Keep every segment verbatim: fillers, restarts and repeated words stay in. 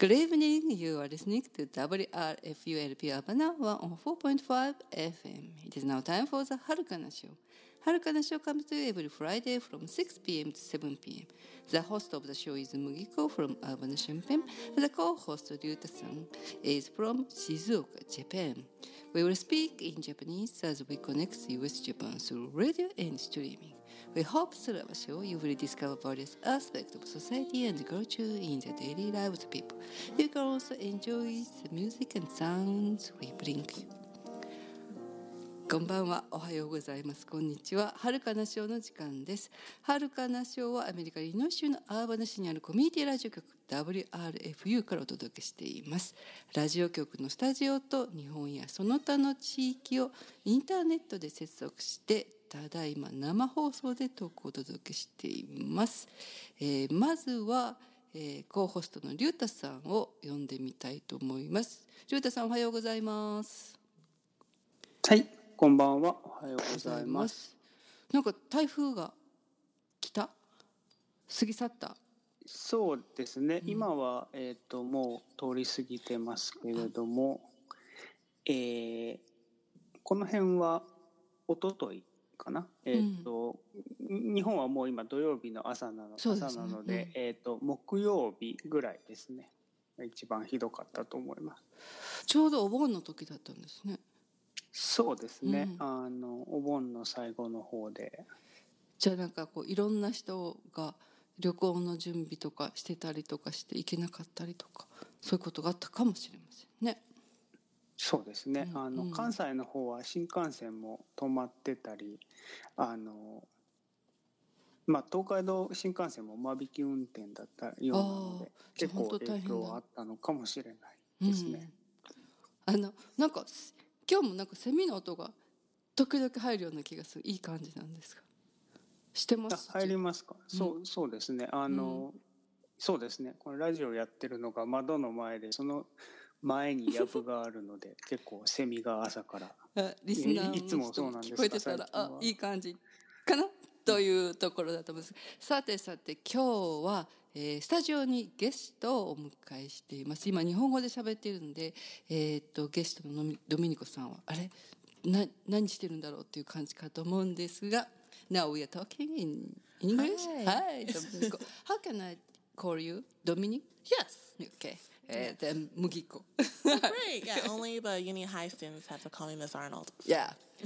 Good evening. You are listening to W R F U L P Urbana one oh four point five F M. It is now time for the Harukana Show. Harukana Show comes to you every Friday from six p.m. to seven p.m. The host of the show is Mugiko from Urbana Champaign. The co-host Ryuta-san is from Shizuoka, Japan. We will speak in Japanese as we connect U S Japan through radio and streaming. We hope through our show you will discover various aspects of society and culture in the daily lives of people. You can also enjoy the music and sounds we bring you. こんばんは、おはようございます。こんにちは。はるかなショーの時間です。はるかなショーはアメリカイリノイ州のアーバナ市にあるコミュニティラジオ局 ダブリューアールエフユー からお届けしています。ラジオ局のスタジオと日本やその他の地域をインターネットで接続してただいま生放送でトークをお届けしています。えー、まずは、えー、コーホストのりゅうたさんを呼んでみたいと思います。りゅうたさんおはようございます。 はい、こんばんは。おはようございます。 なんか台風が来た？過ぎ去った？ そうですね。うん、今はえっともう通り過ぎてますけれども、えー、この辺は一昨日かな。えっと、うん、日本はもう今土曜日の朝なの、朝なので、うん、えっと木曜日ぐらいですね。一番ひどかったと思います。 ちょうどお盆の時だったんですね。 そうですね、うん、あのお盆の最後の方で。 じゃあなんかこういろんな人が旅行の準備とかしてたりとかして行けなかったりとかそういうことがあったかもしれませんね。 そうですね、うん、あの関西の方は新幹線も止まってたり、あのまあ、東海道新幹線も間引き運転だったようなので結構影響あったのかもしれないですね。 うん、あのなんか今日もなんかセミの音が時々入るような気がする。いい感じなんですか？してます？ 入りますか？うん、そうそうですね。あの、うん、そうですね。このラジオやってるのが窓の前で、その前にヤブがあるので結構セミが朝からリスナーの人も聞こえてたらあいい感じかなというところだと思います。さてさて今日は、えー、スタジオにゲストをお迎えしています。今日本語で喋っているので、えー、っとゲストのドミニコさんはあれな何してるんだろうっていう感じかと思うんですが Now we are talking in English. Hi, Dominico. How can I call you? Dominic? Yes. Okay. Uh, then Mugiko. Great. Yeah, only the uni high students have to call me Miss Arnold. Yeah.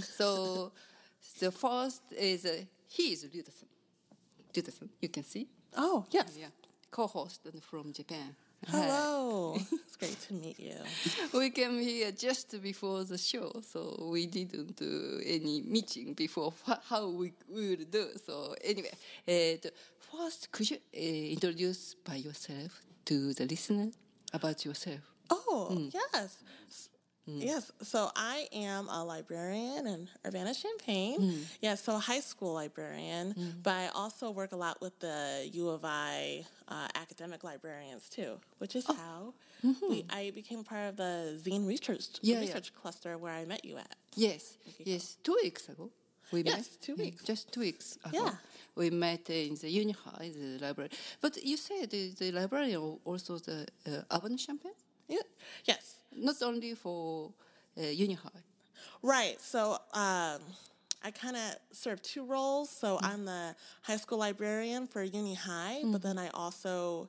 So the first is uh, he is Ryuta-san. Ryuta-san, you can see. Oh, yes. Yeah. Co-host from Japan. Hello. It's great to meet you. We came here just before the show, so we didn't do any meeting before how we will do. So anyway, uh, first, could you uh, introduce by yourself to the listener about yourself? Oh, mm. yes. Mm. Yes, so I am a librarian in Urbana-Champaign. Mm. Yeah, so high school librarian, mm. but I also work a lot with the U of I uh, academic librarians too, which is oh. how mm-hmm. we, I became part of the Zine research, yeah, research yeah. cluster where I met you at. Yes, yes, two weeks ago. We yes, met. two weeks. Just two weeks ago. Yeah. We met in the uni high, the library. But you said the, the librarian also the uh, Urbana-Champaign? Yeah. Yes. Not only for uh, uni high. Right. So um, I kind of serve two roles. So mm. I'm the high school librarian for uni high, mm. but then I also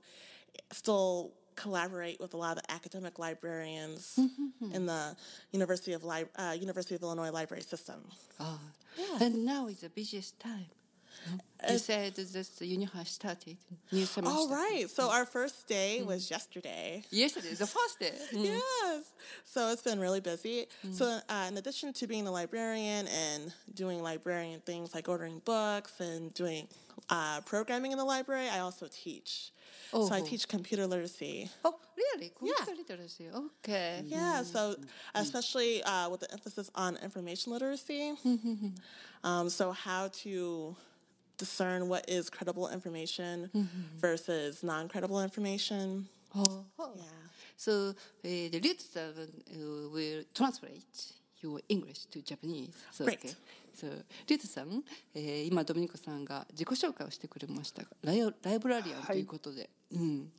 still collaborate with a lot of the academic librarians mm-hmm. in the University of Li- uh, University of Illinois library system. Oh. Yeah. And now is the busiest time. You uh, said this uni high started, new semester. All right. So our first day mm. was yesterday. Yesterday, the first day. Mm. Yes. So it's been really busy. Mm. So uh, in addition to being a librarian and doing librarian things like ordering books and doing uh, programming in the library, I also teach. Oh. So I teach computer literacy. Oh, really? Computer yeah. literacy. Okay. Yeah. So especially uh, with the emphasis on information literacy. um, so how to discern what is credible information mm-hmm. versus non-credible information. Oh, oh. Yeah. So uh, the Ryuta-san uh, will translate your English to Japanese. So, Great. Okay. So, リュウタさん、えー、今ドミニコさんが自己紹介をしてくれましたが、ライライブラリアンということで、はい、うん、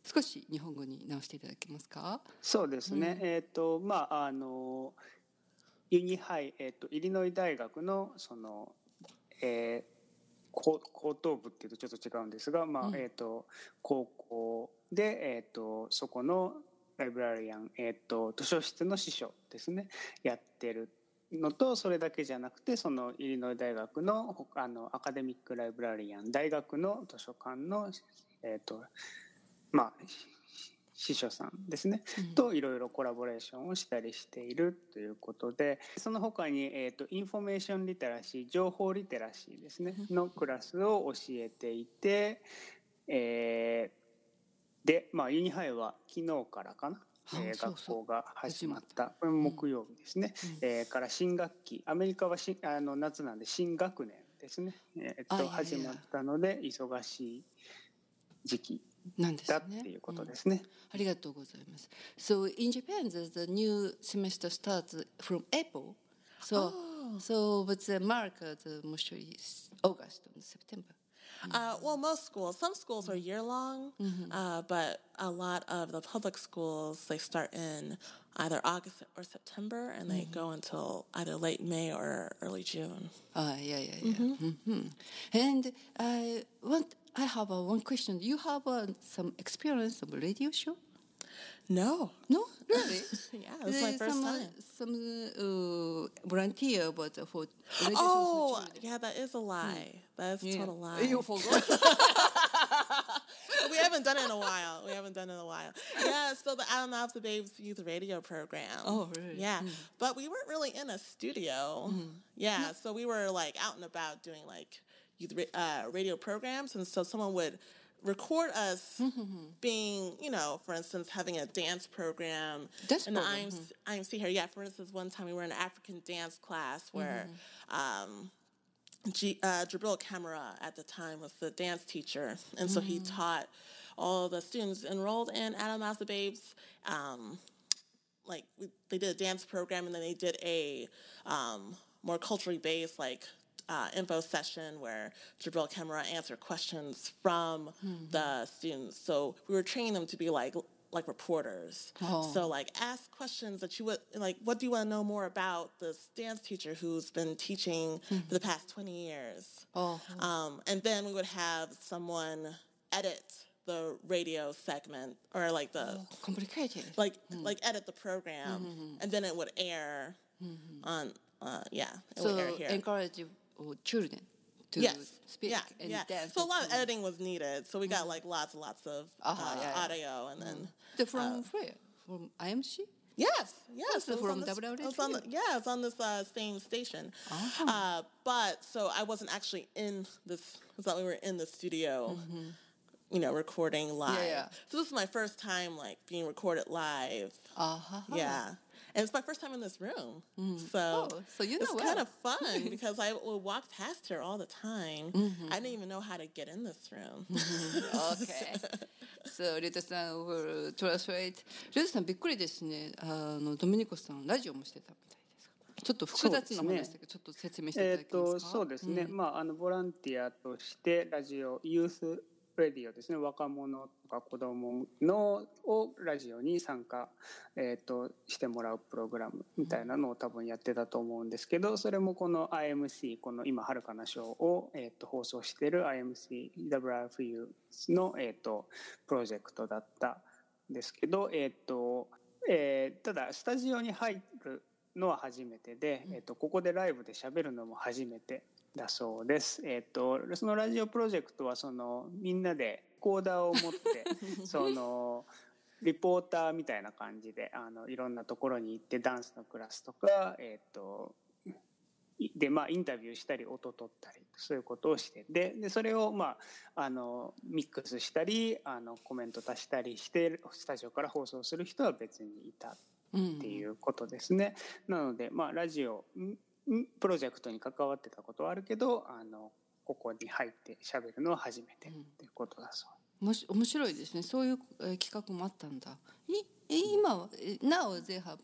少し日本語に直していただけますか？ そうですね、うん、えっ、ー、とまああのユニハイ、えー、とイリノイ大学のその、えー高等部っていうとちょっと違うんですが、まあ、うん、えっ、ー、と高校で、えっ、ー、とそこのライブラリアン、えっ、ー、と図書室の司書ですねやってるのと、それだけじゃなくてそのイリノイ大学のあのアカデミックライブラリアン大学の図書館のえっ、とまあ司書さんですね、うん、といろいろコラボレーションをしたりしているということで、その他に、えーと、インフォメーションリテラシー、情報リテラシーですねのクラスを教えていて、えー、で、まあ、ユニハイは昨日からかな、えー、学校が始まった、これも木曜日ですね、うん、えー、から新学期、アメリカはしあの夏なんで新学年ですね、えー、と始まったので忙しい時期なんですね。だっていうことですね。 ありがとうございます。So in Japan, the new semester starts from April. So, oh. so but the America, the mostly is August and September. Uh, well, most schools, some schools are year long, mm-hmm. uh, but a lot of the public schools, they start in either August or September, and they mm-hmm. go until either late May or early June. Ah, yeah, yeah, yeah. Mm-hmm. Mm-hmm. And I want. I have uh, one question. You have uh, some experience of a radio show? No. No? Really? Yeah, it's my first some, time. Uh, some uh, volunteer, but uh, for radio oh, shows. Oh, yeah, that is a lie. Mm. That is a yeah. total lie. You forgot? We haven't done it in a while. We haven't done it in a while. Yeah, so the Out of the Babes Youth Radio Program. Oh, really? Yeah, mm. but we weren't really in a studio. Mm. Yeah, no. So we were like out and about doing like youth uh, radio programs, and so someone would record us mm-hmm. being, you know, for instance, having a dance program dance in program. the I M C here. Yeah, for instance, one time we were in an African dance class where mm-hmm. um, G, uh, Jabril Kamara at the time was the dance teacher, and so mm-hmm. he taught all the students enrolled in Adam As the Babes. Um, like we, they did a dance program, and then they did a um, more culturally based like. Uh, info session where Jabril Kamara answered questions from mm-hmm. the students. So we were training them to be like like reporters. Oh. So like ask questions that you would like. What do you want to know more about this dance teacher who's been teaching mm-hmm. for the past twenty years? Oh. Um, and then we would have someone edit the radio segment or like the oh, complicated like mm-hmm. like edit the program, mm-hmm. and then it would air mm-hmm. on uh, yeah. It so would air here. Encourage or children to yes. speak yeah. and yeah. dance. So a lot of editing was needed. So we got like lots and lots of uh-huh, uh, yeah, audio yeah. and then the from uh, where? From I M C? Yes, yes. So from this, W W it the, yeah, it's on this uh, same station. Uh-huh. Uh, but so I wasn't actually in this. It's not we were in the studio, mm-hmm. you know, recording live. Yeah, yeah. So this is my first time like being recorded live. Uh-huh. Yeah. And it's my first time in this room, mm. so, oh, so you know it's well. kind of fun because I would walk past her all the time. Mm-hmm. I didn't even know how to get in this room. Okay. So, リュウタさん will translate. リュウタさんびっくりですね。あのドミニコさんラジオもしてたみたいですか。ちょっと複雑な話だけど、ちょっと説明していただけますか。 えー、とそうですね。うん、まああのボランティアとしてラジオユースラディオですね、若者とか子どものをラジオに参加、えー、としてもらうプログラムみたいなのを多分やってたと思うんですけど、それもこの アイエムシー この今はるかなショーを、えー、と放送している アイエムシー ダブリューアールエフユー の、えー、とプロジェクトだったんですけど、えーとえー、ただスタジオに入るのは初めてで、えー、とここでライブで喋るのも初めてだそうです。えっとそのラジオプロジェクトはそのみんなでコーダーを持ってそのリポーターみたいな感じであのいろんなところに行ってダンスのクラスとかえっとでまあインタビューしたり音取ったりそういうことをしてででそれをまああのミックスしたりあのコメント足したりしてスタジオから放送する人は別にいたっていうことですね。うん、なのでまあラジオプロジェクトに関わってたことはあるけどあのここに入って喋るのは初めてっていうことだそう、 うん、もし面白いですね。そういう、えー、企画もあったんだ。い今は Now they have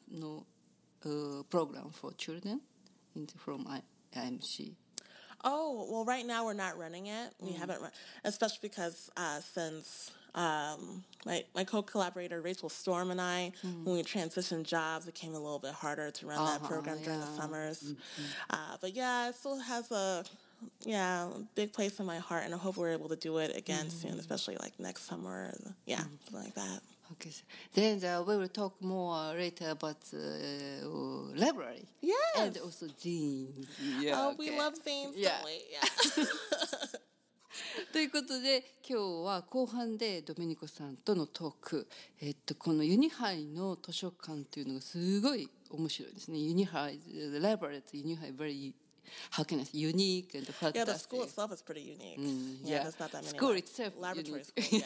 no、uh, program for children from I M C. Oh, well, right now we're not running it. We mm. haven't run, especially because uh, since um, my, my co-collaborator Rachel Storm and I, mm-hmm. when we transitioned jobs, it became a little bit harder to run uh-huh, that program yeah. during the summers. Mm-hmm. Uh, but yeah, it still has a yeah big place in my heart, and I hope we're able to do it again mm-hmm. soon, especially like next summer. Yeah, mm-hmm. something like that. Okay, then uh, we will talk more later about uh, library. Yes, and also zines. Yeah, oh, okay. we love zines, yeah. don't we? Yeah. ということで今日は後半でドメニコさんとのトーク、えっと、このユニハイの図書館というのがすごい面白いですね。ユニハイ the library at ユニハイ very how can I say unique and fantastic. Yeah, the school itself is pretty unique. Mm, yeah, yeah, there's not that many school itself laboratory school. Yeah.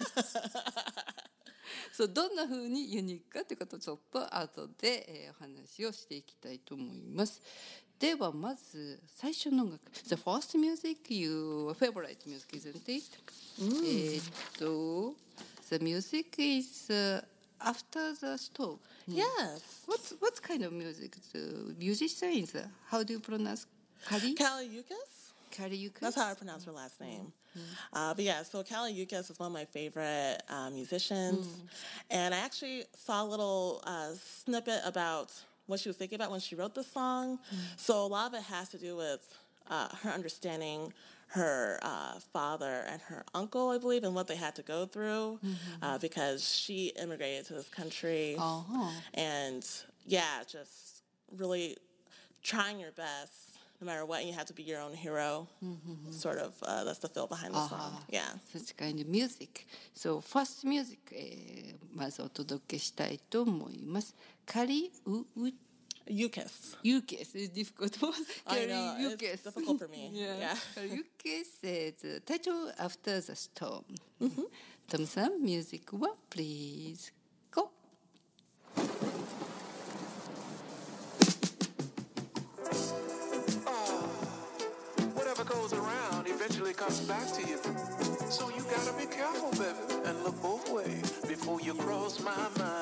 そうどんな風にユニークかということをちょっと後で、えー、お話をしていきたいと思います。ではまず最初の音楽 The first music, your favorite music, isn't it? Mm. えっと The music is、uh, After the Storm. Yes. What's, what kind of music? The musician is, uh, how do you pronounce? Kali? Kaliukas. Kaliukas? That's how I pronounce her last name. Mm-hmm. Uh, but yeah, so Kaliukas is one of my favorite uh, musicians. Mm. And I actually saw a little uh, snippet about what she was thinking about when she wrote the song. Mm. So a lot of it has to do with uh, her understanding her uh, father and her uncle, I believe, and what they had to go through mm-hmm. uh, because she immigrated to this country. Uh-huh. And yeah, just really trying your best, no matter what, and you have to be your own hero. Mm-hmm. Sort of, uh, that's the feel behind the uh-huh. song. Yeah. Such kind of music. So, first music, えー、まずお届けしたいと思います。カリウウ Yukis. Yukis is difficult. I know, it's difficult for me. yeah. yeah. Yukis is the title After the Storm. Mm-hmm. Tom-san, music one, please go. Oh, whatever goes around eventually comes back to you. So you gotta be careful, baby, and look both ways before you cross my mind.